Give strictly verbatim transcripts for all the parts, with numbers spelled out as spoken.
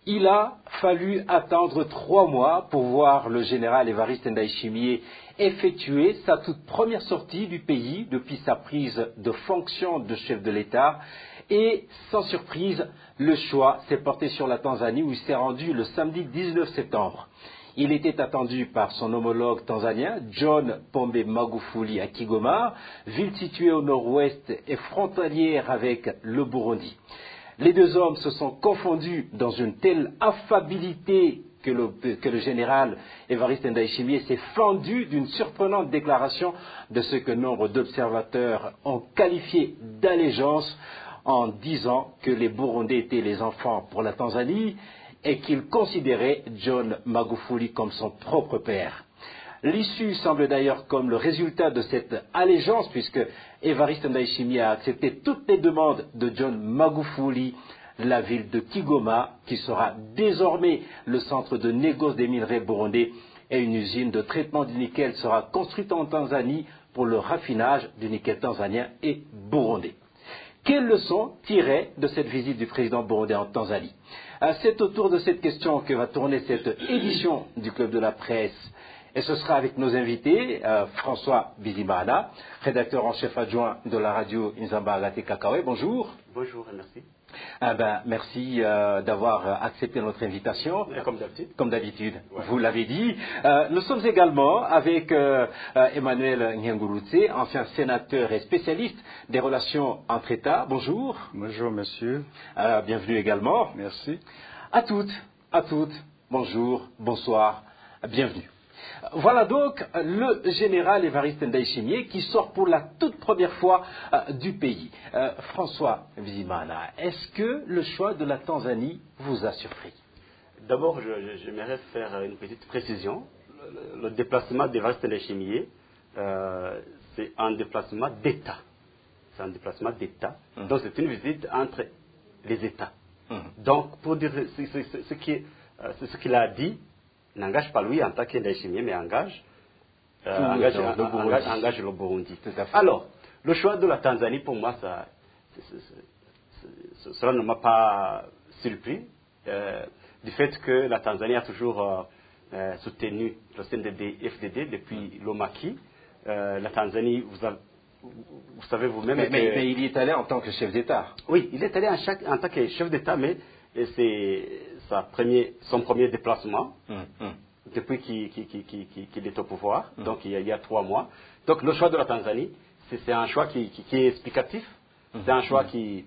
Il a fallu attendre trois mois pour voir le général Évariste Ndayishimiye effectuer sa toute première sortie du pays depuis sa prise de fonction de chef de l'État. Et sans surprise, le choix s'est porté sur la Tanzanie où il s'est rendu le samedi dix-neuf septembre. Il était attendu par son homologue tanzanien, John Pombe Magufuli à Kigoma, ville située au nord-ouest et frontalière avec le Burundi. Les deux hommes se sont confondus dans une telle affabilité que le, que le général Évariste Ndayishimiye s'est fendu d'une surprenante déclaration de ce que nombre d'observateurs ont qualifié d'allégeance en disant que les Burundais étaient les enfants pour la Tanzanie et qu'il considérait John Magufuli comme son propre père. L'issue semble d'ailleurs comme le résultat de cette allégeance, puisque Évariste Ndayishimiye a accepté toutes les demandes de John Magufuli, la ville de Kigoma, qui sera désormais le centre de négoce des minerais burundais, et une usine de traitement du nickel sera construite en Tanzanie pour le raffinage du nickel tanzanien et burundais. Quelles leçons tirer de cette visite du président burundais en Tanzanie? C'est autour de cette question que va tourner cette édition du Club de la Presse. Et ce sera avec nos invités, euh, François Bizimana, rédacteur en chef adjoint de la radio Inzamba Agate Kakawe. Bonjour. Bonjour et merci. Ah ben, merci euh, d'avoir accepté notre invitation. Et comme d'habitude. Comme d'habitude, ouais. Vous l'avez dit. Euh, nous sommes également avec euh, euh, Emmanuel Nyangurutse, ancien sénateur et spécialiste des relations entre États. Bonjour. Bonjour, monsieur. Euh, bienvenue également. Merci. À toutes, à toutes, bonjour, bonsoir, bienvenue. Voilà donc le général Évariste Ndayishimiye qui sort pour la toute première fois euh, du pays. Euh, François Bizimana, est-ce que le choix de la Tanzanie vous a surpris? D'abord, j'aimerais faire une petite précision. Le, le déplacement d'Évariste Ndayishimiye, euh, c'est un déplacement d'État. C'est un déplacement d'État. Mmh. Donc c'est une visite entre les États. Mmh. Donc pour dire ce, ce, ce, ce qu'il euh, a dit, n'engage pas lui en tant qu'Ndayishimiye, mais engage, euh, engage, le engage, engage le Burundi. Alors, le choix de la Tanzanie, pour moi, ça, c est, c est, c est, cela ne m'a pas surpris, euh, du fait que la Tanzanie a toujours euh, euh, soutenu le C N D D F D D depuis mm. l'Omaki. Euh, la Tanzanie, vous, a, vous savez vous-même... Mais, que... mais, mais il y est allé en tant que chef d'État. Oui, il est allé en, chaque, en tant que chef d'État, mais c'est... Sa premier, son premier déplacement mmh, mmh. depuis qu'il qu qu qu qu est au pouvoir, mmh. donc il y, a, il y a trois mois. Donc le choix de la Tanzanie, c'est un choix qui, qui, qui est explicatif, mmh. c'est un choix mmh. qui,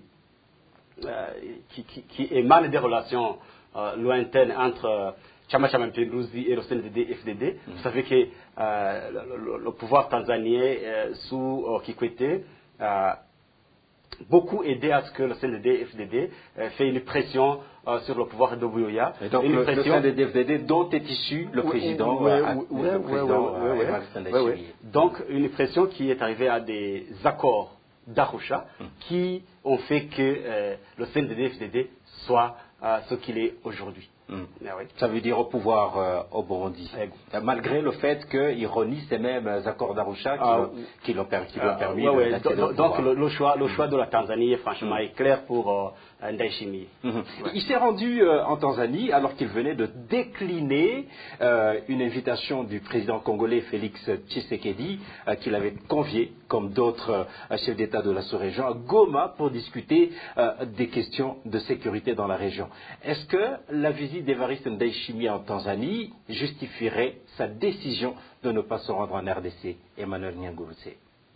euh, qui, qui, qui émane des relations euh, lointaines entre Chama Cha Mapinduzi et le C N D D F D D. Mmh. Vous savez que euh, le, le, le pouvoir tanzanien euh, sous euh, Kikwete euh, beaucoup aidé à ce que le C N D D F D D euh, fait une pression euh, sur le pouvoir de Buyoya. Et donc une le, pression... le C N D D F D D dont est issu le président Donc une pression qui est arrivée à des accords d'Arusha mm. qui ont fait que euh, le C N D D F D D soit euh, ce qu'il est aujourd'hui. Mm. Ah oui. Ça veut dire au pouvoir euh, au Burundi, euh, malgré le fait qu'il renie ces mêmes accords d'Arusha qui, ah, qui l'ont per, euh, permis ouais, de ouais. Donc, donc le, le, choix, le choix de la Tanzanie, franchement, mm. est clair pour euh, Ndayishimiye. Mm -hmm. ouais. Il s'est rendu euh, en Tanzanie alors qu'il venait de décliner euh, une invitation du président congolais Félix Tshisekedi, euh, qu'il avait convié, comme d'autres euh, chefs d'État de la sous-région, à Goma pour discuter euh, des questions de sécurité dans la région. Est-ce que la visite d'Évariste Ndayishimiye en Tanzanie justifierait sa décision de ne pas se rendre en R D C, Emmanuel Nyangurutse?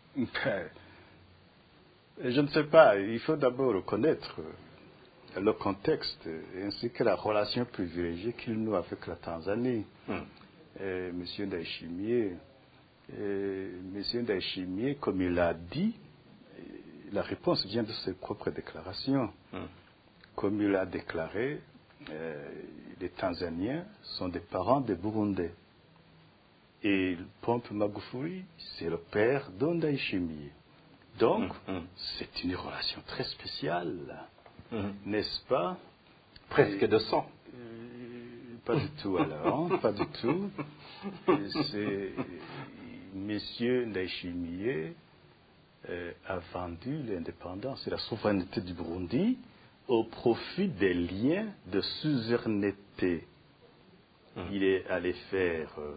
Je ne sais pas. Il faut d'abord reconnaître le contexte ainsi que la relation privilégiée qu'il noue avec la Tanzanie. Hmm. Monsieur Ndayishimiye, Monsieur Ndayishimiye, comme il l'a dit, la réponse vient de ses propres déclarations. Hmm. Comme il a déclaré, Euh, les Tanzaniens sont des parents des Burundais. Et Pombe Magufuli, c'est le père d'Ndayishimiye. Donc, mm -hmm. c'est une relation très spéciale, mm -hmm. n'est-ce pas? Presque de sang. Euh, pas du tout alors, pas du tout. C'est Monsieur Ndayishimiye euh, a vendu l'indépendance et la souveraineté du Burundi au profit des liens de suzeraineté. Mmh. Il est allé faire euh,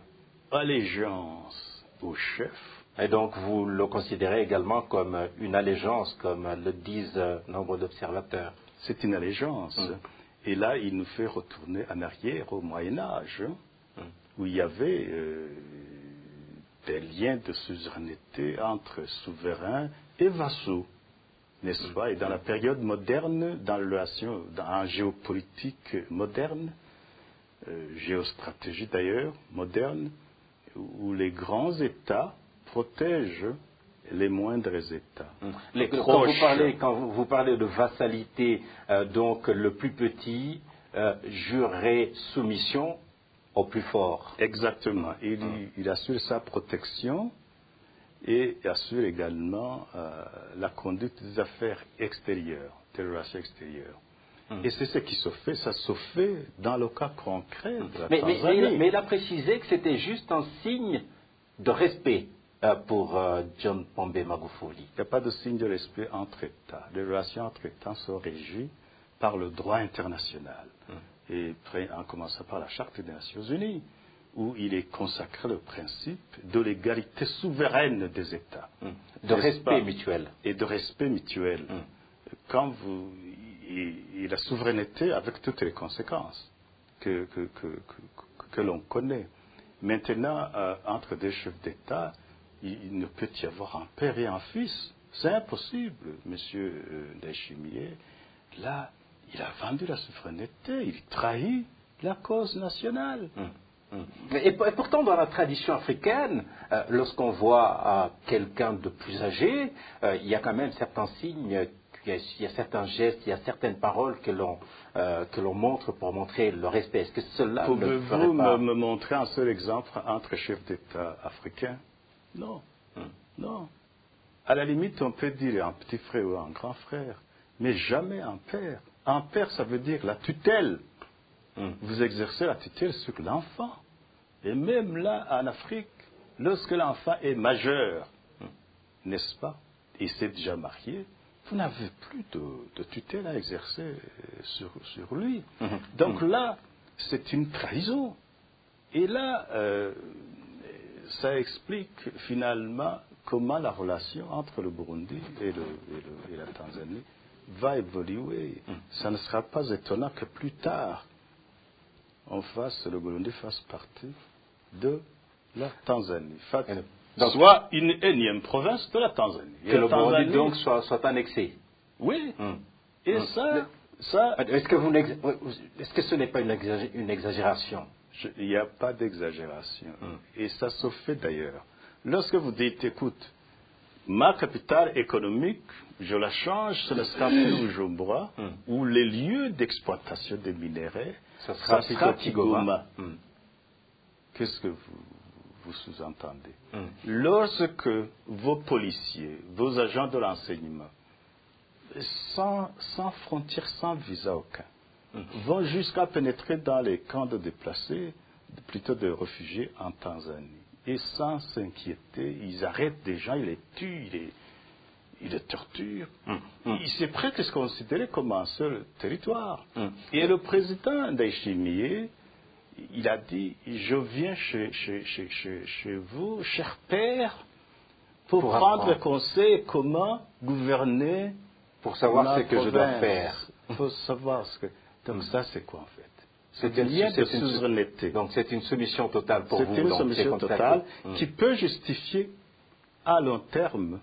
allégeance au chef. Et donc vous le considérez également comme une allégeance, comme le disent nombre d'observateurs. C'est une allégeance. Mmh. Et là, il nous fait retourner en arrière au Moyen-Âge, mmh. où il y avait euh, des liens de suzeraineté entre souverains et vassaux, n'est-ce mmh. pas? Et dans la période moderne, dans la relation, dans la géopolitique moderne, euh, géostratégie d'ailleurs, moderne, où les grands États protègent les moindres États. Les, quand, vous parlez, quand vous, vous parlez de vassalité, euh, donc le plus petit euh, jurerait soumission au plus fort. Exactement. Il, hum. il assure sa protection et assure également euh, la conduite des affaires extérieures, des relations extérieures. Hum. Et c'est ce qui se fait, ça se fait dans le cas concret de la mais, Tanzanie. Mais, mais, mais il a précisé que c'était juste un signe de respect pour euh, John Pombe Magufuli. Il n'y a pas de signe de respect entre États. Les relations entre États sont régies par le droit international. Mmh. Et en commençant par la Charte des Nations Unies, où il est consacré le principe de l'égalité souveraine des États. Mmh. De respect pas? mutuel. Et de respect mutuel. Mmh. Quand vous, et, et la souveraineté avec toutes les conséquences que, que, que, que, que l'on connaît. Maintenant, euh, entre des chefs d'État, il ne peut y avoir un père et un fils. C'est impossible, monsieur euh, Ndayishimiye. Là, il a vendu la souveraineté, il trahit la cause nationale. Mmh, mmh. Et, et pourtant, dans la tradition africaine, euh, lorsqu'on voit euh, quelqu'un de plus âgé, euh, il y a quand même certains signes, il y a certains gestes, il y a certaines paroles que l'on euh, que l'on montre pour montrer le respect. Est-ce que cela ne ferait pas... Pouvez-vous me, me montrer un seul exemple entre chefs d'État africains? Non, hum. non. À la limite, on peut dire un petit frère ou un grand frère, mais jamais un père. Un père, ça veut dire la tutelle. Hum. Vous exercez la tutelle sur l'enfant. Et même là, en Afrique, lorsque l'enfant est majeur, hum. n'est-ce pas, et s'est déjà marié, vous n'avez plus de, de tutelle à exercer sur, sur lui. Hum. Donc là, c'est une trahison. Et là... Euh, ça explique finalement comment la relation entre le Burundi et, le, et, le, et la Tanzanie va évoluer. Mm. Ça ne sera pas étonnant que plus tard, on fasse, le Burundi fasse partie de la Tanzanie. Fait, donc, soit une énième province de la Tanzanie. Que et le Tanzanie, Burundi donc soit, soit annexé. Oui. Mm. Et mm. ça... ça est-ce, que vous, est-ce que ce n'est pas une, exagé, une exagération? Je, il n'y a pas d'exagération. Hum. Et ça se fait d'ailleurs. Lorsque vous dites, écoute, ma capitale économique, je la change, ce ne sera plus Bujumbura, hum. où les lieux d'exploitation des minéraux, ça sera, ça sera Kigoma. Hum. Qu'est-ce que vous, vous sous-entendez? hum. Lorsque vos policiers, vos agents de l'enseignement, sans, sans frontières, sans visa aucun, vont jusqu'à pénétrer dans les camps de déplacés, plutôt de réfugiés en Tanzanie. Et sans s'inquiéter, ils arrêtent des gens, ils les tuent, ils les, ils les torturent. Mmh. Mmh. C'est presque considéré comme un seul territoire. Mmh. Et le président Ndayishimiye, il a dit, je viens chez, chez, chez, chez, chez vous, cher père, pour, pour prendre apprendre. conseil comment gouverner. Pour savoir ce que je dois faire. Pour savoir ce que... Donc ça, c'est quoi en fait? C'est un lien de souveraineté. Donc c'est une soumission totale pour vous. C'est une soumission totale qui peut justifier à long terme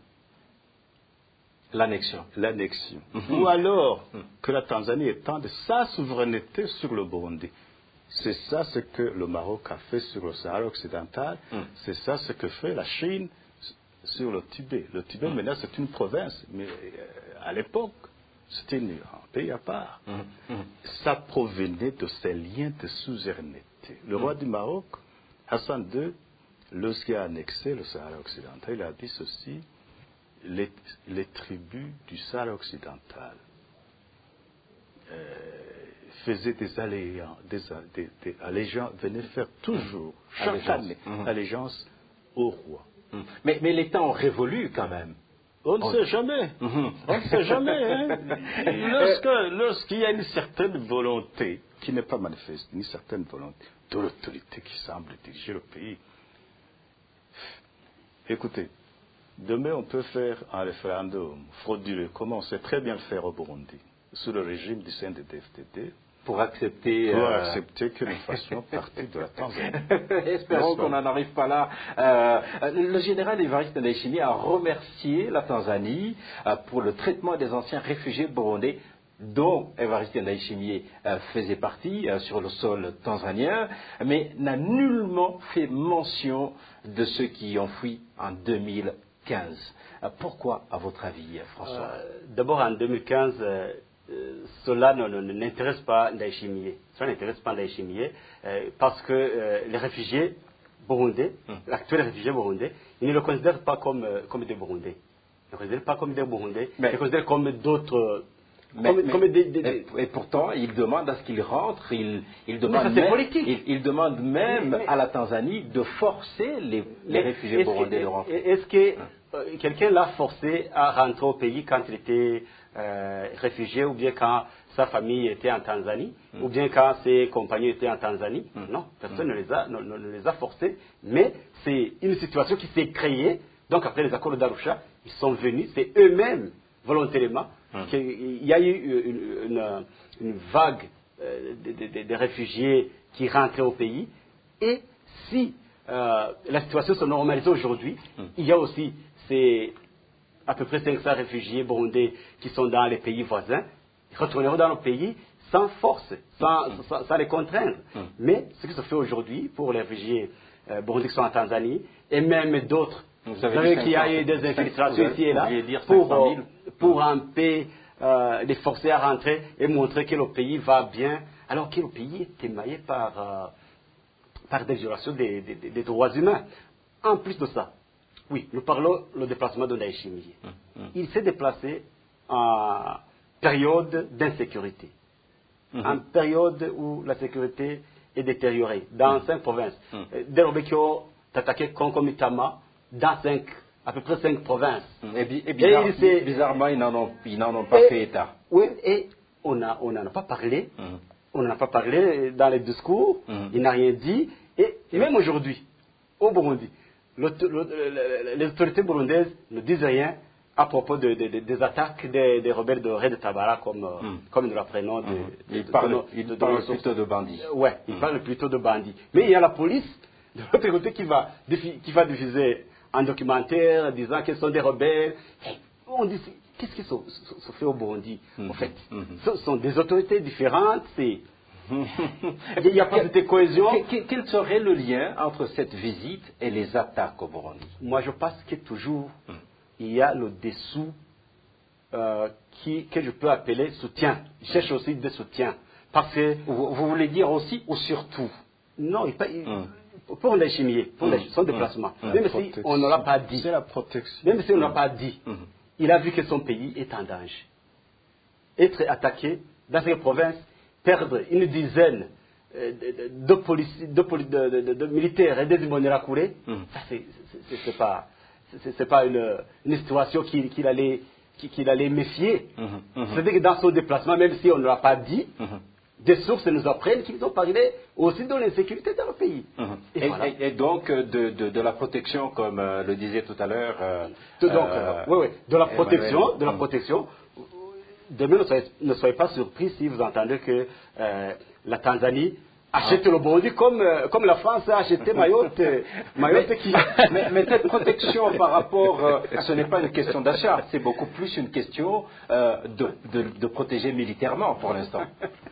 l'annexion. L'annexion. Mm-hmm. Ou alors mm. que la Tanzanie étende sa souveraineté sur le Burundi. C'est ça ce que le Maroc a fait sur le Sahara occidental. Mm. C'est ça ce que fait la Chine sur le Tibet. Le Tibet mm. maintenant c'est une province, mais euh, à l'époque c'était un pays à part. Mmh, mmh. Ça provenait de ces liens de suzeraineté. Le mmh. roi du Maroc, Hassan deux, lorsqu'il a annexé le Sahara occidental, il a dit ceci, les, les tribus du Sahara occidental euh, faisaient des allégeances, des, des, des allégeances, venaient faire toujours, mmh. chaque allégeance. année, mmh. allégeance au roi. Mmh. Mais, mais les temps ont révolu quand même. On ne Oh. sait jamais. Mhm. On ne sait jamais. Hein. Lorsque- Lorsqu'il y a une certaine volonté, qui n'est pas manifeste, une certaine volonté de l'autorité qui semble diriger le pays. Écoutez, demain on peut faire un référendum frauduleux, comme on sait très bien le faire au Burundi, sous le régime du C N D D F D D, Pour accepter... pour euh, accepter que nous fassions partie de la Tanzanie. Espérons N'est-ce pas? qu'on n'en arrive pas là. Euh, le général Évariste Ndayishimiye a remercié la Tanzanie euh, pour le traitement des anciens réfugiés burundais dont Évariste Ndayishimiye euh, faisait partie euh, sur le sol tanzanien, mais n'a nullement fait mention de ceux qui y ont fui en deux mille quinze. Euh, pourquoi, à votre avis, François? Euh, D'abord, en deux mille quinze, euh, euh, cela ne- ne- ne- n'intéresse pas Ndayishimiye. Cela n'intéresse pas Ndayishimiye euh, parce que euh, les réfugiés burundais, Mm. l'actuel réfugié burundais, ils ne le considèrent pas comme, euh, comme des Burundais. Ils ne le considèrent pas comme des Burundais, Mais- ils le considèrent comme d'autres... euh, Mais- comme, mais- comme des, des- des- et, et pourtant, il demande à ce qu'il rentre, il, il demande ça, c'est même, politique. il, il demande même Mais- mais- à la Tanzanie de forcer les, les Mais réfugiés est-ce que- burundais de rentrer. Est-ce que euh, quelqu'un l'a forcé à rentrer au pays quand il était euh, réfugié, ou bien quand sa famille était en Tanzanie, ou bien quand ses compagnons étaient en Tanzanie? Non, personne ne, les a, ne, ne- ne les a forcés, mais c'est une situation qui s'est créée. Donc après les accords d'Arusha, ils sont venus, c'est eux-mêmes, volontairement, qu'il y a eu une, une- une vague euh, de, de- de- de réfugiés qui rentraient au pays. Et si euh, la situation se normalise aujourd'hui, il y a aussi ces à peu près cinq cents réfugiés burundais qui sont dans les pays voisins, ils retourneront dans le pays sans force, sans, sans- sans les contraindre. Mais ce qui se fait aujourd'hui pour les réfugiés euh, burundais qui sont en Tanzanie, et même d'autres, Vous vous avez savez dit qu'il y a cinq cents, eu des infiltrations vous ici et là, vouliez dire pour, cinq cent mille. euh, pour un peu euh, les forcer à rentrer et montrer que le pays va bien, alors que le pays est émaillé par, euh, par des violations des, des- des- des droits humains. En plus de ça, oui, nous parlons le déplacement de Ndayishimiye. Il s'est déplacé en période d'insécurité, en période où la sécurité est détériorée dans cinq provinces. Euh, Des rebelles qui ont attaqué concomitamment dans cinq, à peu près cinq provinces. Et, bi- et bizarre- Et il s'est- bizarrement, ils n'en ont, ils n'en ont pas Et- fait état. Oui, et on n'en on n'en a pas parlé. Mhm. On n'en a pas parlé dans les discours. Mhm. Il n'a rien dit. Et même aujourd'hui, au Burundi, l'auto- le- le- les autorités burundaises ne disent rien à propos de- de- de- des attaques des, des rebelles de Red Tabara, comme, euh, Mhm. comme nous l'apprenons. de- Mhm. de- Ils de- parlent, de- ils de- de- parlent de- plutôt de bandits. Euh, Ouais, ils parlent plutôt de bandits. Mais il y a la police de l'autre côté qui va, diffi- qui va diffuser un documentaire disant qu'ils sont des rebelles. Et on dit, c'est- qu'est-ce qui se, se- se fait au Burundi, en fait? Ce sont des autorités différentes, c'est... Il n'y a pas de cohésion. Que- que- Quel serait le lien entre cette visite et les attaques au Burundi? Moi, je pense que toujours, il y a le dessous euh, qui, que je peux appeler soutien. Je cherche aussi des soutiens. Parce que, Vous, vous voulez dire aussi ou surtout? non, il, pa- il- Mm. pour Ndayishimiye, pour Mm. Ndayishimiye, son Mm. déplacement, Mm. même si Protection. on ne l'a pas dit, C'est la protection. même si on ne l'a pas dit, Mm. il a vu que son pays est en danger. Être attaqué dans cette province, perdre une dizaine euh, de, de, de policiers- de poli- de- de- de- de militaires et des Imbonerakure, Mm. ça c'est c'est- c'est pas, c'est- c'est pas une, une situation qu'il qu'il allait, qu'il qu'il allait méfier. Mhm, mhm. C'est-à-dire que dans son déplacement, même si on ne l'a pas dit, Mhm. des sources nous apprennent qu'ils ont parlé aussi de l'insécurité dans le pays. Mhm. Et Et, voilà. et- et donc euh, de, de- de la protection, comme euh, le disait tout à l'heure. euh, De- donc, euh, euh, oui, oui, de la Emmanuel. protection, de la Mhm. protection. Demain, ne soyez, ne soyez pas surpris si vous entendez que euh, la Tanzanie achète le Burundi comme, euh, comme la France a acheté Mayotte. euh, Mayotte mais, qui... mais- mais cette protection par rapport, euh, ce n'est pas une question d'achat, c'est beaucoup plus une question euh, de, de- de protéger militairement pour l'instant.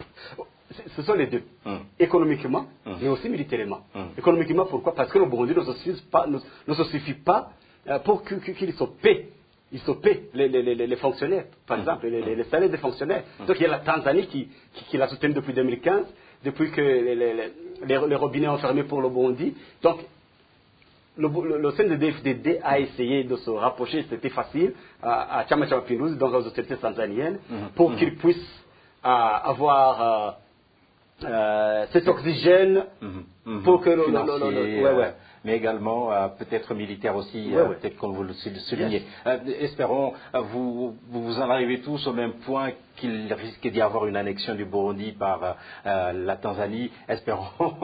Ce sont les deux. Mm. Économiquement, Mm. mais aussi militairement. Mm. Économiquement, pourquoi? Parce que le Burundi ne se suffit pas, ne, ne se suffit pas euh, pour que- que- qu'il se paie. Il se paie les, les- les- les fonctionnaires, par exemple, les, les- les salaires des fonctionnaires. Donc il y a la Tanzanie qui, qui, qui la soutient depuis deux mille quinze, depuis que les, les- les- les- les robinets ont fermé pour le Burundi. Donc le, le, le C N D D F D D a essayé de se rapprocher, c'était facile, à, à Chama Chama Pinduzi, donc aux autorités tanzaniennes, pour qu'ils puissent euh, avoir euh, euh, cet oxygène Mhm, mhm. pour que le, le- le- Financier, le- le- ouais, ouais. mais également euh, peut-être militaire aussi, ouais, euh, ouais. peut-être comme vous le soulignez. Yes. Euh, espérons, euh, vous, vous vous en arrivez tous au même point qu'il risque d'y avoir une annexion du Burundi par euh, euh, la Tanzanie. Espérons.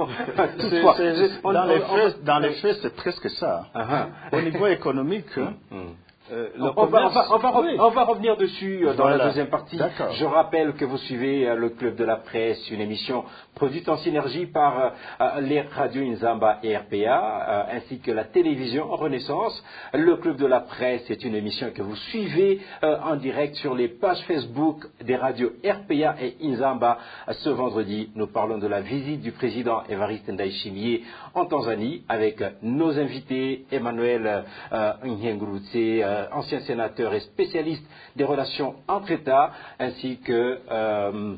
C'est- c'est- dans, les faits, dans les faits, c'est presque ça. Uh-huh. Au niveau économique, Mm, mm. euh, le On, on va, on, commerce- va, on, va, oui. on va revenir dessus euh, dans Voilà. la deuxième partie. D'accord. Je rappelle que vous suivez euh, le Club de la Presse, une émission produite en synergie par euh, euh, les radios Inzamba et R P A, euh, ainsi que la télévision Renaissance. Le Club de la Presse est une émission que vous suivez euh, en direct sur les pages Facebook des radios R P A et Inzamba. Euh, Ce vendredi, nous parlons de la visite du président Évariste Ndayishimiye en Tanzanie avec euh, nos invités, Emmanuel euh, Nhengurutse, euh, ancien sénateur et spécialiste des relations entre États, ainsi que, euh,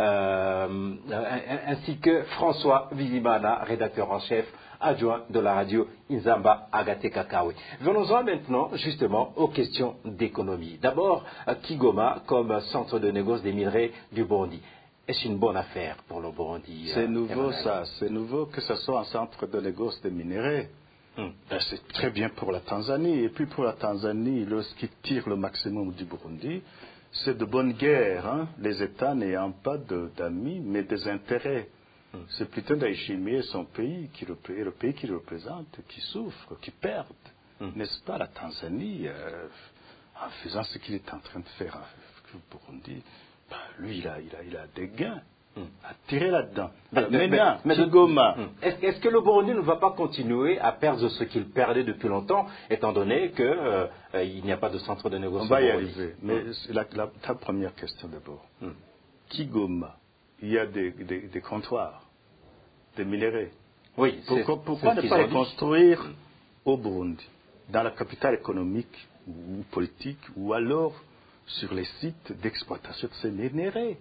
euh, ainsi que François Vizimana, rédacteur en chef adjoint de la radio Inzamba Agate Kakawe. Venons-en maintenant justement aux questions d'économie. D'abord, Kigoma comme centre de négoce des minerais du Burundi. Est-ce une bonne affaire pour le Burundi? C'est euh, nouveau Emmanuel? ça, c'est nouveau que ce soit un centre de négoce des minéraux. Hmm. Ben, c'est très bien pour la Tanzanie. Et puis pour la Tanzanie, lorsqu'ils tirent le maximum du Burundi, c'est de bonne guerre. Hein? Les États n'ayant pas de- d'amis, mais des intérêts. Hmm. C'est plutôt Ndayishimiye, son pays, qui, repré- le pays qu'il représente, qui souffre, qui perd. Hmm. N'est-ce pas, la Tanzanie, euh, en faisant ce qu'il est en train de faire avec le Burundi, ben, lui, il a, il, a, il a des gains à tirer là-dedans. Mais- mais- Maintenant, mais- mais- Kigoma, Hmm. Est-ce est-ce que le Burundi ne va pas continuer à perdre ce qu'il perdait depuis longtemps, étant donné qu'il euh, euh, n'y a pas de centre de on négociation va y au Burundi? arriver. Mais c'est la, la- ta première question d'abord. Hmm. Kigoma, il y a des, des, des comptoirs, des minéraux. Oui, c'est- Pourquoi, pourquoi c'est ce ne qu'ils pas ont les dit. construire au Burundi, dans la capitale économique ou politique, ou alors sur les sites d'exploitation de ces minéraux?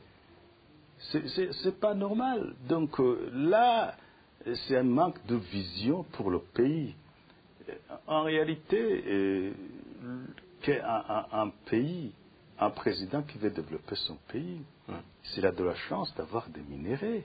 C'est- C'est c'est pas normal. Donc euh, là, c'est un manque de vision pour le pays. Euh, En réalité, euh, qu'un un, un pays, un président qui veut développer son pays, Hmm. s'il a de la chance d'avoir des minéraux,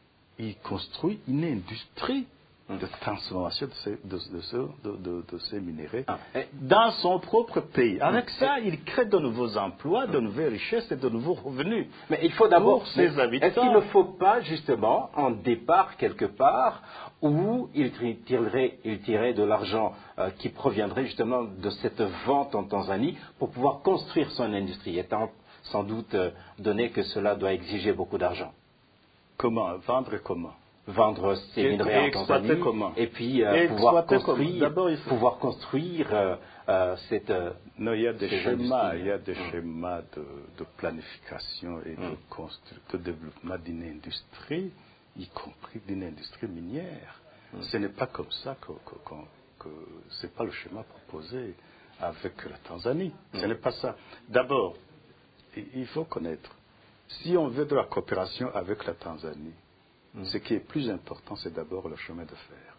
il construit une industrie de transformation de ces, de, de ce- de- de- de ces minéraux Ah, et- dans son propre pays. Avec ça, il crée de nouveaux emplois, de nouvelles richesses et de nouveaux revenus. Mais il faut d'abord. Pour ses mais habitants. Est-ce qu'il ne faut pas justement un départ quelque part où il tirerait, il tirerait de l'argent euh, qui proviendrait justement de cette vente en Tanzanie pour pouvoir construire son industrie, étant sans doute euh, donné que cela doit exiger beaucoup d'argent. Comment vendre comment Vendre ces Et- minerais et en exploiter Tanzanie comment et puis euh, Et pouvoir exploiter comment construire, D'abord, il faut- pouvoir construire euh, euh, cette. euh, Non, il y a des ces schémas, industries. il y a des Mm. schémas de, de planification et de, Mm. constru- de développement d'une industrie, y compris d'une industrie minière. Mm. Ce n'est pas comme ça que, que, que- que c'est pas le schéma proposé avec la Tanzanie. Ce Mm. n'est pas ça. D'abord, il il faut connaître, si on veut de la coopération avec la Tanzanie, Mm. ce qui est plus important, c'est d'abord le chemin de fer.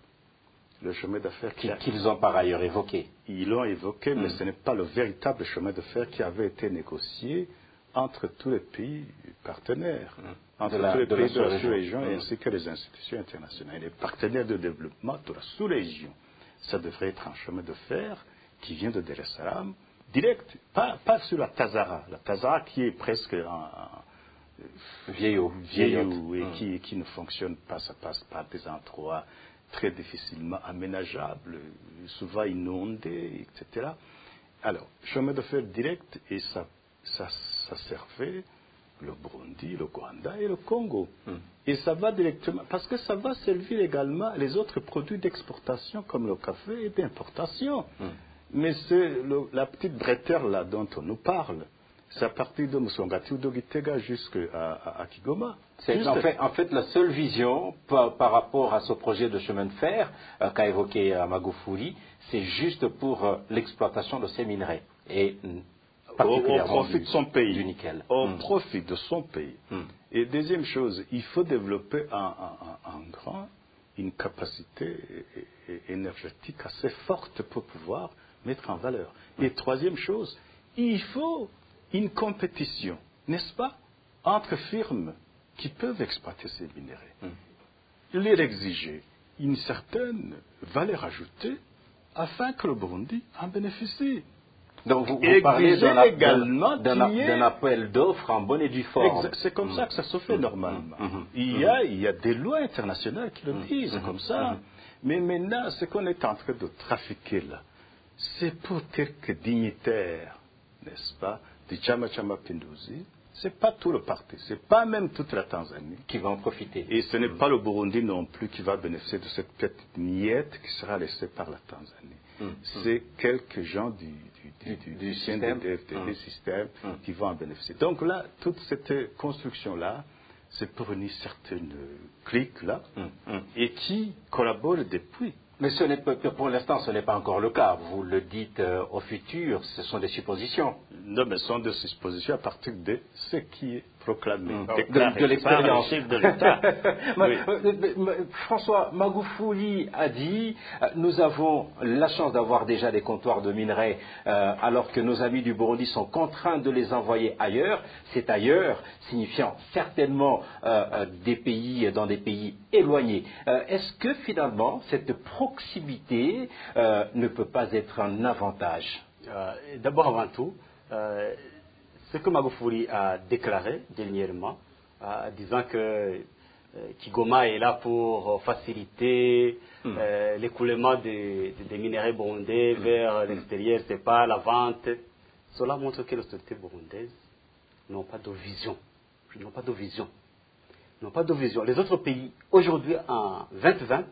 Le chemin de fer qui qu'ils a- qu'ils ont par ailleurs évoqué. ils l'ont évoqué, mais Mm. ce n'est pas le véritable chemin de fer qui avait été négocié entre tous les pays partenaires, Mm. entre De la- tous les de la pays de la sous-région. sous-région Mm. ainsi que les institutions internationales. Les partenaires de développement de la sous-région, ça devrait être un chemin de fer qui vient de Dar es Salaam, direct, pas, pas sur la Tazara. La Tazara qui est presque un, Vieillot. vieillot et Mm. qui, qui ne fonctionne pas, ça passe par des endroits très difficilement aménageables, souvent inondés, et cetera. Alors, chemin de fer direct, et ça, ça, ça servait le Burundi, le Rwanda et le Congo. Mm. Et ça va directement, parce que ça va servir également les autres produits d'exportation comme le café et d'importation. Mm. Mais c'est le- la petite bretelle là dont on nous parle. C'est à partir de Musongati ou de Gitega jusqu'à à, à Kigoma. C'est Juste- en fait, en fait la seule vision par, par rapport à ce projet de chemin de fer euh, qu'a évoqué euh, Magufuli, c'est juste pour euh, l'exploitation de ces minerais et mm, au, au particulièrement profit du, de son pays. du nickel. Au Mm. profit de son pays. Mm. Et deuxième chose, il faut développer un, un- un- un grand, une capacité é- é- énergétique assez forte pour pouvoir mettre en valeur. Et troisième chose, il faut une compétition, n'est-ce pas, entre firmes qui peuvent exploiter ces minéraux. Mm. Les exiger. une certaine valeur ajoutée afin que le Burundi en bénéficie. Donc vous, vous Et parlez exiger d'un également d'un- qu'il y ait- d'un appel d'offres en bonne et due forme. Exa- C'est comme ça que ça se fait normalement. Mhm. Il, y a, il y a des lois internationales qui le disent Mhm. comme ça. Mhm. Mais maintenant, ce qu'on est en train de trafiquer là, c'est pour quelques dignitaires, n'est-ce pas, du Chama Chama Pinduzi. C'est pas tout le parti, c'est pas même toute la Tanzanie. Qui va en profiter. Et ce n'est pas le Burundi non plus qui va bénéficier de cette petite miette qui sera laissée par la Tanzanie. Mm. C'est quelques gens du, du, du, Du- du, du sein système. des, des- Mm. des systèmes Mm. qui vont en bénéficier. Donc là, toute cette construction-là, c'est pour une certaine clique là, Mm. Mm. et qui collabore depuis. Mais ce n'est pas- pour l'instant, ce n'est pas encore le cas. Vous le dites euh, au futur, ce sont des suppositions. Non, mais ce sont des suppositions à partir de ce qui est proclamé, Mm. déclaré De- de l'expérience. par le chef de l'État. Ma- Oui. euh, mais- mais François Magufuli a dit euh, nous avons la chance d'avoir déjà des comptoirs de minerais euh, alors que nos amis du Burundi sont contraints de les envoyer ailleurs. C'est ailleurs, signifiant certainement euh, euh, des pays dans des pays éloignés. Euh, Est-ce que finalement cette proximité euh, ne peut pas être un avantage? Euh, D'abord, avant tout, euh, ce que Magufuli a déclaré dernièrement, euh, disant que euh, Kigoma est là pour faciliter Mm. euh, l'écoulement des, des- des minéraux burundais vers l'extérieur, c'est pas la vente. Cela montre que les autorités burundaises n'ont pas de vision. Ils n'ont pas de vision. Ils n'ont pas de vision. Les autres pays, aujourd'hui, en vingt vingt,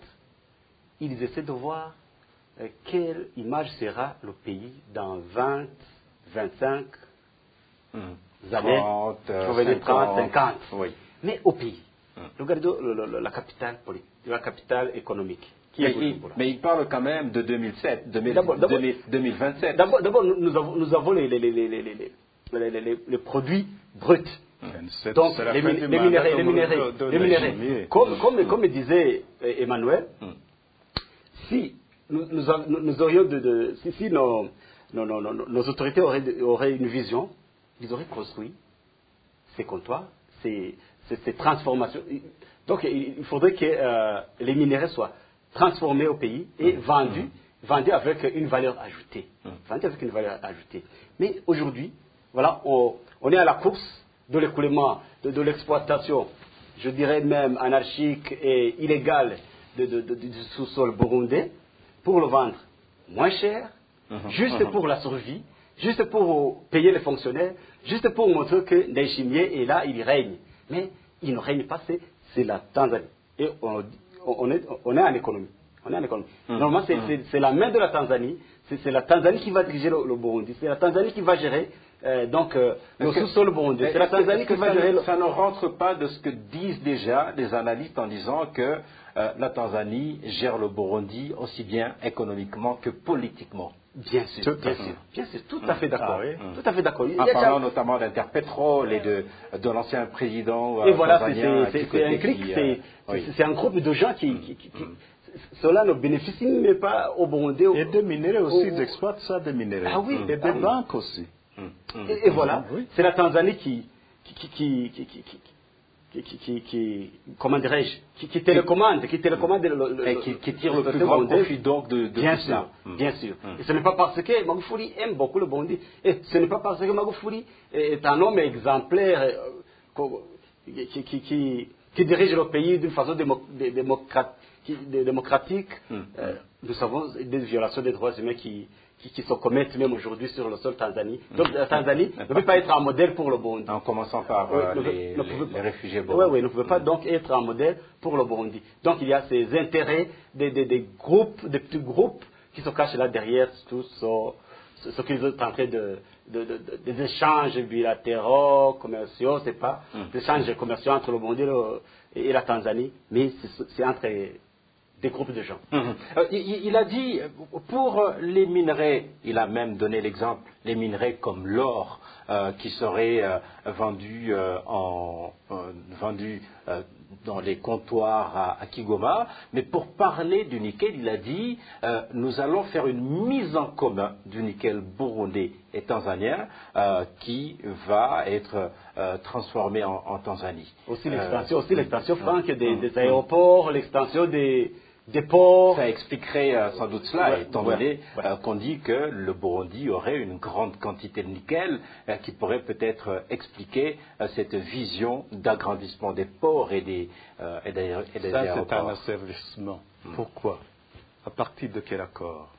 ils essaient de voir euh, quelle image sera le pays dans vingt, vingt-cinq Mm. années, trente, euh, je vais dire trente, cinquante. Oui. Mais au pays, Mm. regardez le- le- le- la capitale politique, la capitale économique, qui Mais est il, Bujumbura. mais il parle quand même de deux mille sept, deux mille, D'abord- d'abord- deux mille- deux mille vingt-sept. D'abord, d'abord, nous, nous avons, nous avons les, les- les- les- les- les- les- les- les- les produits bruts. vingt-sept, Donc, c'est la les, fin mi- du les mandat minéraux, de les minéraux, Mobutu de les minéraux. Ndayishimiye. Comme, comme, comme le disait euh, Emmanuel, Mm. si nous, nous, a- nous- nous aurions de, de- si, si nos, nos- nos- nos- nos autorités auraient, de- auraient une vision, ils auraient construit ces comptoirs, ces, ces- ces transformations. Donc il, il faudrait que euh, les minéraux soient transformés au pays et vendus, vendus avec une valeur ajoutée. Vendus avec une valeur ajoutée. Mais aujourd'hui, voilà, on, on est à la course de l'écoulement, de, de l'exploitation, je dirais même anarchique et illégale de, de- de- du sous-sol burundais pour le vendre moins cher, juste pour la survie, juste pour payer les fonctionnaires, juste pour montrer que Ndayishimiye est là, il règne. Mais il ne règne pas, c'est, c'est la Tanzanie. Et on, on est, on est en économie. On est en économie. Normalement, c'est, c'est- c'est la main de la Tanzanie, c'est, c'est la Tanzanie qui va diriger le, le Burundi, c'est la Tanzanie qui va gérer euh, donc, euh, le Est-ce que- sous-sol burundais. C'est la Est-ce que- Tanzanie est-ce que qui va ça, gérer ne- le... ça ne rentre pas de ce que disent déjà les analystes en disant que euh, la Tanzanie gère le Burundi aussi bien économiquement que politiquement. Bien sûr, Tout à bien fait. sûr, bien sûr, tout à fait d'accord. Ah oui. Tout à fait d'accord. Il y En a déjà- parlant notamment d'Interpetrol et de, de l'ancien président euh, Et voilà, c'est, tanzanien, c'est- Kikwete, c'est un clic, qui, c'est, euh, c'est- oui. c'est un groupe de gens qui, qui, qui- qui- cela ne bénéficie même pas au Burundi. au- Et des minéraux aussi, au- ils exploitent ça, des minéraux. Ah oui, Et des ah oui. banques aussi. Et, et voilà, Oui. c'est la Tanzanie qui, qui, qui, qui, qui, qui- qui- qui- qui- qui- comment dirais-je, qui, qui télécommande, qui télécommande le, le- Et le- qui, qui tire le le plus grand Burundais. profit donc de, de Bien tout sûr, ça. Mm. bien sûr. Mm. Et ce n'est pas parce que Magufuli aime beaucoup le Burundi, et ce n'est pas parce que Magufuli est un homme exemplaire euh, co- qui, qui, qui- qui dirige le pays d'une façon démo- dé- démocrate- qui- dé- démocratique. Mm. Euh, nous savons des violations des droits humains qui, qui, qui se commettent même aujourd'hui sur le sol Tanzanie. Donc la Tanzanie ne peut pas être un modèle pour le Burundi. En commençant par Oui, euh, ne peut- les, ne les- pouvait pas- les réfugiés Oui, burundais. oui, ne pouvait pas donc être un modèle pour le Burundi. Donc il y a ces intérêts des, des- des groupes, des petits groupes qui se cachent là derrière tout ce, ce, ce qu'ils sont en train de, de- de- de- des échanges bilatéraux, commerciaux, c'est pas, des échanges commerciaux entre le Burundi et le- et la Tanzanie, mais c'est c'est entre des groupes de gens. Mhm. Euh, il, il a dit, euh, pour euh, les minerais, il a même donné l'exemple, les minerais comme l'or, euh, qui seraient euh, vendus, euh, en, euh, vendus euh, dans les comptoirs à, à Kigoma. Mais pour parler du nickel, il a dit, euh, nous allons faire une mise en commun du nickel burundais et tanzanien euh, qui va être euh, transformé en, en Tanzanie. Aussi Euh, l'extension, aussi l'extension, Franck, des, mm, des mm. aéroports, l'extension des, des ports. Ça expliquerait euh, sans doute cela, Ouais, étant ouais, donné ouais. euh, qu'on dit que le Burundi aurait une grande quantité de nickel euh, qui pourrait peut-être euh, expliquer euh, cette vision d'agrandissement des ports et des, euh, et des, et des Ça, aéroports. c'est un asservissement. Hmm. Pourquoi? À partir de quel accord?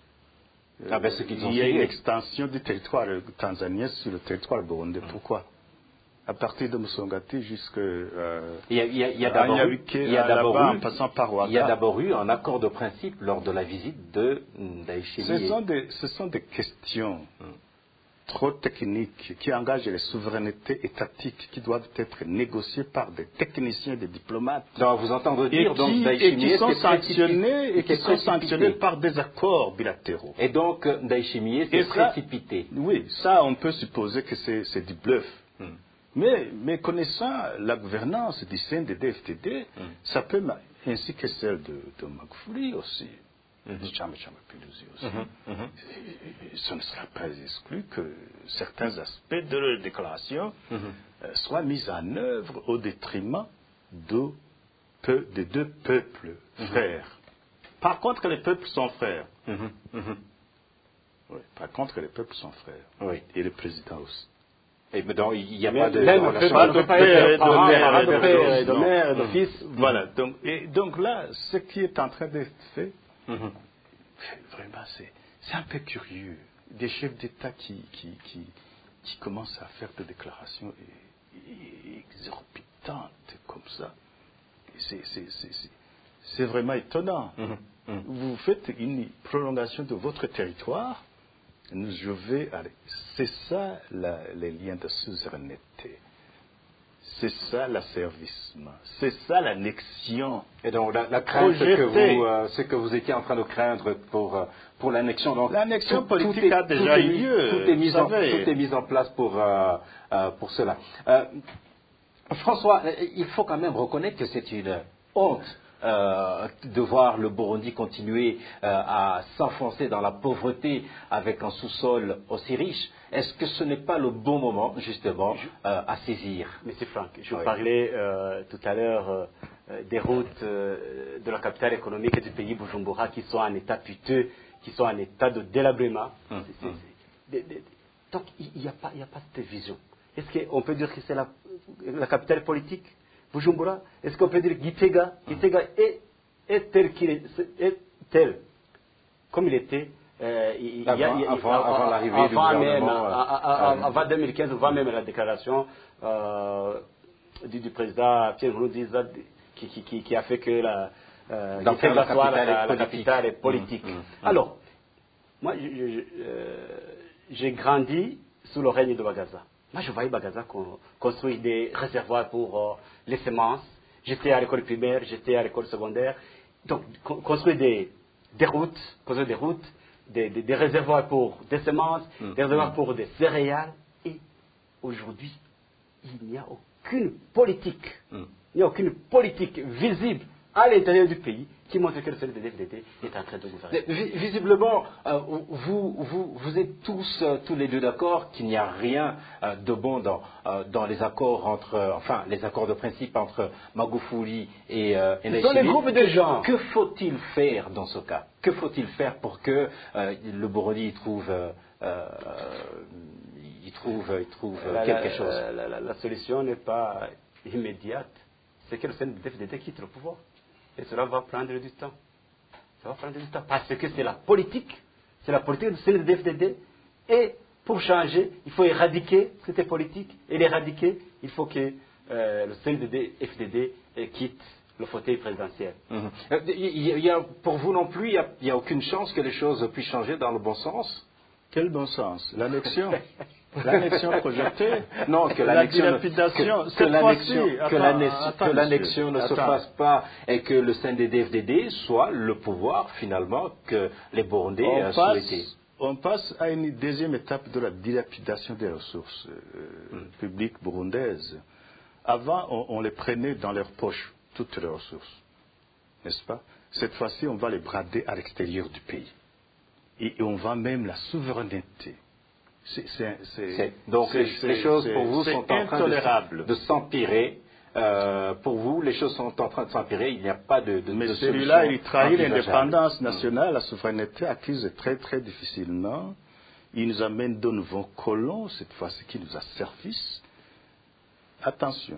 Ah ben, ce qu'ils ont Il y a une signé. extension du territoire tanzanien sur le territoire burundais. Hmm. Pourquoi? À partir de Musongati jusque euh, Il y a, il y a, il y a d'abord eu, il y a d'abord là-bas, eu- en passant par Ouaga. il y a d'abord eu un accord de principe lors de la visite de Ndayishimiye. Ce sont des, ce sont des questions trop techniques qui engagent les souverainetés étatiques qui doivent être négociées par des techniciens, des diplomates. Donc, vous entendez dire et donc qui, et Ndayishimiye qui sont s'est sanctionnés, et qui s'est sont précipité. sanctionnés par des accords bilatéraux. Et donc Ndayishimiye s'est Et ça- précipité. Oui, ça, on peut supposer que c'est c'est du bluff. Hmm. Mais, mais connaissant la gouvernance du C N D D F T D, Hmm. ça peut, ma- ainsi que celle de, de Magufuli aussi, Mhm. du Chama Chama Pinduzi aussi, Mhm, mhm. et- et ce ne sera pas exclu que certains aspects de leur déclaration Mhm. euh, soient mis en œuvre au détriment de, peu- des deux peuples frères. Par contre, les peuples sont frères. Mhm, mhm. Oui, par contre, les peuples sont frères. Oui. Et le président aussi. Et mais donc, il n'y a Mais pas de, l'un de ne relation. peut pas de de père, père, de de parents, mère, de de père, et de non. mère, et de Mhm. fils. Voilà. Donc, et donc là, ce qui est en train d'être fait, Mhm. vraiment, c'est c'est un peu curieux. Des chefs d'État qui, qui, qui, qui commencent à faire des déclarations é- é- exorbitantes comme ça. C'est- c'est- c'est- c'est- C'est vraiment étonnant. Mhm. Mhm. Vous faites une prolongation de votre territoire, nous, je vais aller. C'est ça la- les liens de souveraineté. C'est ça l'asservissement. C'est ça l'annexion. Et donc, la, la crainte que Projeté. vous, euh, ce que vous étiez en train de craindre pour, euh, pour l'annexion. Donc, L'annexion tout- politique tout est- a déjà tout est eu mis- lieu, Tout est mis, vous en, savez. tout est mis en place pour, euh, euh, pour cela. Euh, François, euh, il faut quand même reconnaître que c'est une honte euh, de voir le Burundi continuer euh, à s'enfoncer dans la pauvreté avec un sous-sol aussi riche. Est-ce que ce n'est pas le bon moment, justement, euh, à saisir? Monsieur Franck, je vous Oui. parlais euh, tout à l'heure euh, euh, des routes euh, de la capitale économique du pays, Bujumbura, qui sont en état piteux, qui sont en état de délabrement. Hum, C'est- c'est- hum. c'est- de- de- donc, il n'y a, pas- il y a pas cette vision. Est-ce qu'on peut dire que c'est la, la capitale politique, Bujumbura? Est-ce qu'on peut dire que Gitega, Gitega est, est tel qu'il est, est tel, comme il était euh, il- il y a- Avant- il y a- avant- avant l'arrivée du avant même, gouvernement, à- à- à- euh, avant deux mille quinze, avant même la déclaration euh, du, du président Pierre Nkurunziza qui, qui, qui, qui a fait que la, euh, D'en faire Gitega la soit capitale la, la politique. capitale est politique. Mmh, mmh, mmh. Alors, moi, je- je- je, euh, j'ai grandi sous le règne de Bagaza. Moi, je voyais Bagaza con- construire des réservoirs pour euh, les semences. J'étais à l'école primaire, j'étais à l'école secondaire. Donc, co- construire des, des routes, construire des routes, des, des- des réservoirs pour des semences, Mm. des réservoirs pour des céréales. Et aujourd'hui, il n'y a aucune politique, Mm. il n'y a aucune politique visible à l'intérieur du pays qui montre que le C N D D F D D est en train de gouverner. Mais vi- Visiblement, euh, vous, vous, vous êtes tous, euh, tous les deux d'accord qu'il n'y a rien euh, de bon dans, euh, dans les accords entre, euh, enfin, les accords de principe entre Magufuli et euh, et Ce sont les Ndayishimiye. groupes de gens. Que faut-il faire dans ce cas? Que faut-il faire pour que euh, le Burundi y trouve, euh, euh, y trouve, y trouve euh, La- quelque la- chose? La, la- la solution n'est pas immédiate. C'est que le C N D D F D D quitte le pouvoir. Et cela va prendre du temps. Ça va prendre du temps. Parce que c'est la politique. C'est la politique du C N D D F D D. Et pour changer, il faut éradiquer cette politique. Et l'éradiquer, il faut que euh, le C N D D F D D euh, quitte le fauteuil présidentiel. Mhm. Euh, il y a- il y a- pour vous non plus, il n'y a, il y a aucune chance que les choses puissent changer dans le bon sens? Quel bon sens? L'annexion. L'annexion projetée. Non, que la l'annexion ne- dilapidation. que- que Cette l'annexion- fois-ci, que attends, l'annexion- attends, que l'annexion monsieur, ne se attends. fasse pas et que le C N D D F D D soit le pouvoir finalement que les Burundais On euh, passe, souhaitaient. on passe à une deuxième étape de la dilapidation des ressources euh, Mm. publiques burundaises. Avant, on, on les prenait dans leurs poches, toutes les ressources. N'est-ce pas? Cette fois-ci, on va les brader à l'extérieur du pays. Et, et on va même la souveraineté. C'est- c'est- c'est- C'est- Donc c'est- les, c'est- les choses c'est- pour vous c'est sont en train intolérable. de, de s'empirer euh, pour vous, les choses sont en train de s'empirer, il n'y a pas de, de Mais de celui-là, solution il trahit envisageable. l'indépendance nationale, la souveraineté acquise très très difficilement. Il nous amène de nouveaux colons, cette fois-ci qui nous asservissent. Attention,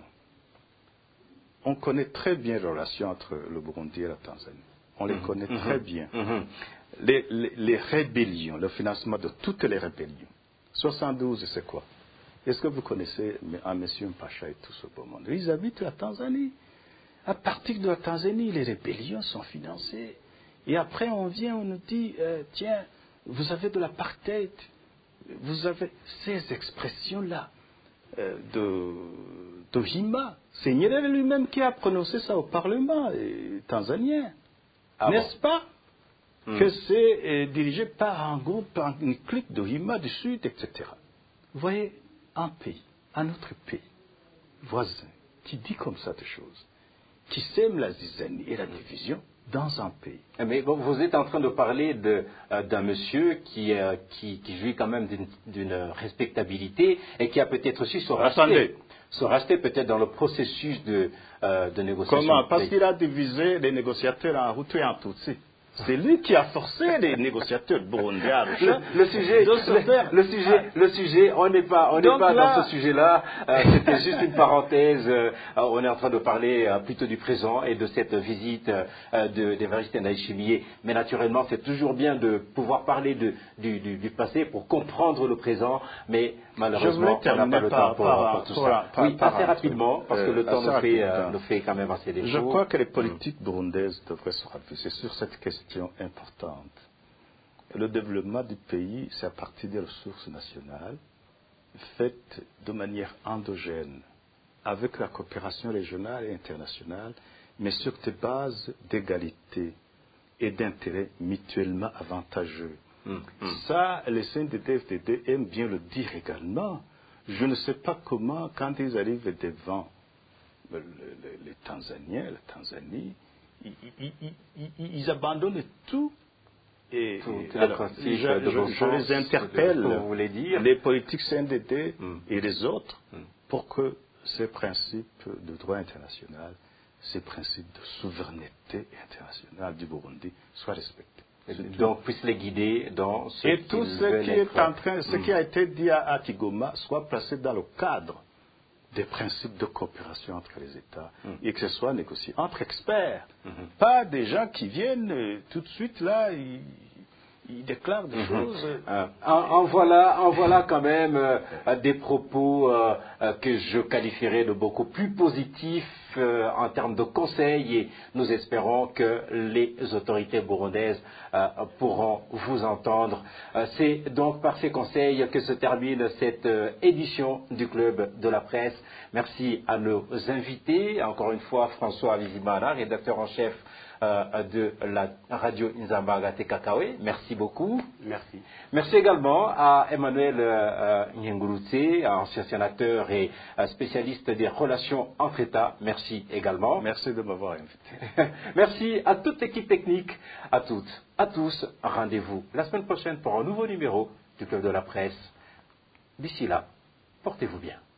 on connaît très bien les relations entre le Burundi et la Tanzanie. On les Mhm. connaît Mhm. très bien. Mhm. Les, les- les rébellions, le financement de toutes les rébellions. soixante-douze, c'est quoi? Est-ce que vous connaissez un monsieur Mpacha et tout ce beau monde? Ils habitent la Tanzanie. À partir de la Tanzanie, les rébellions sont financées. Et après, on vient, on nous dit, euh, tiens, vous avez de l'apartheid. Vous avez ces expressions-là euh, de, de Hima. C'est Nyerere lui-même qui a prononcé ça au Parlement euh, tanzanien. Ah N'est-ce bon? pas? Hmm. Que c'est euh, dirigé par un groupe, par une clique de Hima du Sud, et cetera. Vous voyez, un pays, un autre pays, voisin, qui dit comme ça des choses, qui sème la zizanie et la division dans un pays. Mais bon, vous êtes en train de parler de, euh, d'un monsieur qui, euh, qui, qui jouit quand même d'une, d'une respectabilité et qui a peut-être aussi se racheter, Attendez. se racheter peut-être dans le processus de, euh, de négociation. Comment? Parce qu'il a divisé les négociateurs en Hutu et en Tutsi. C'est lui qui a forcé les négociateurs burundais à Le, le sujet, de se le, faire. le sujet, le sujet, on n'est pas, on n'est Donc pas là- dans ce sujet-là. Euh, C'était juste une parenthèse. Euh, on est en train de parler euh, plutôt du présent et de cette visite euh, de d'Évariste Ndayishimiye. Mais naturellement, c'est toujours bien de pouvoir parler de, du, du, du passé pour comprendre le présent. Mais malheureusement, Je voulais on n'a pas le terminer par- temps pour, par- pour tout pour ça. un- par- oui, par assez un rapidement, truc. parce que Euh, le temps assez nous fait, euh, rapidement. nous fait quand même assez défaut. Je crois que les politiques burundaises devraient se rappuyer sur cette question importante. Le développement du pays, c'est à partir des ressources nationales, faites de manière endogène, avec la coopération régionale et internationale, mais sur des bases d'égalité et d'intérêts mutuellement avantageux. Hum, hum. Ça, les C N D D F D D aiment bien le dire également. Je ne sais pas comment, quand ils arrivent devant le- le- les Tanzaniens, la Tanzanie, ils, ils- ils- ils- ils abandonnent tout. Et, Tout et le alors, principe je, de je- bon je sens les de ce que interpelle, vous voulez dire. les politiques C N D D Mm. et les autres, Mm. pour que ces principes de droit international, ces principes de souveraineté internationale du Burundi soient respectés. Et C'est tout. donc, puisse les guider dans ce Et tout qu'ils ce veulent qui être. est en train, ce Mm. qui a été dit à, à Kigoma soit placé dans le cadre des principes de coopération entre les États Mm. et que ce soit négocié entre experts, Mhm. pas des gens qui viennent euh, tout de suite là, ils, ils déclarent des Mhm. choses. Euh, en, en voilà, en voilà quand même euh, euh, des propos euh, euh, que je qualifierais de beaucoup plus positifs euh, en termes de conseils et nous espérons que les autorités burundaises euh, pourront vous entendre. Euh, C'est donc par ces conseils que se termine cette euh, édition du Club de la Presse. Merci à nos invités, encore une fois François Vizimana, rédacteur en chef euh, de la radio Nzambaga Tekakawe. Merci beaucoup. Merci. Merci également à Emmanuel euh, Nyengurutse, ancien sénateur et euh, spécialiste des relations entre États. Merci également. Merci de m'avoir invité. Merci à toute l'équipe technique, à toutes, à tous. Rendez-vous la semaine prochaine pour un nouveau numéro du Club de la Presse. D'ici là, portez-vous bien.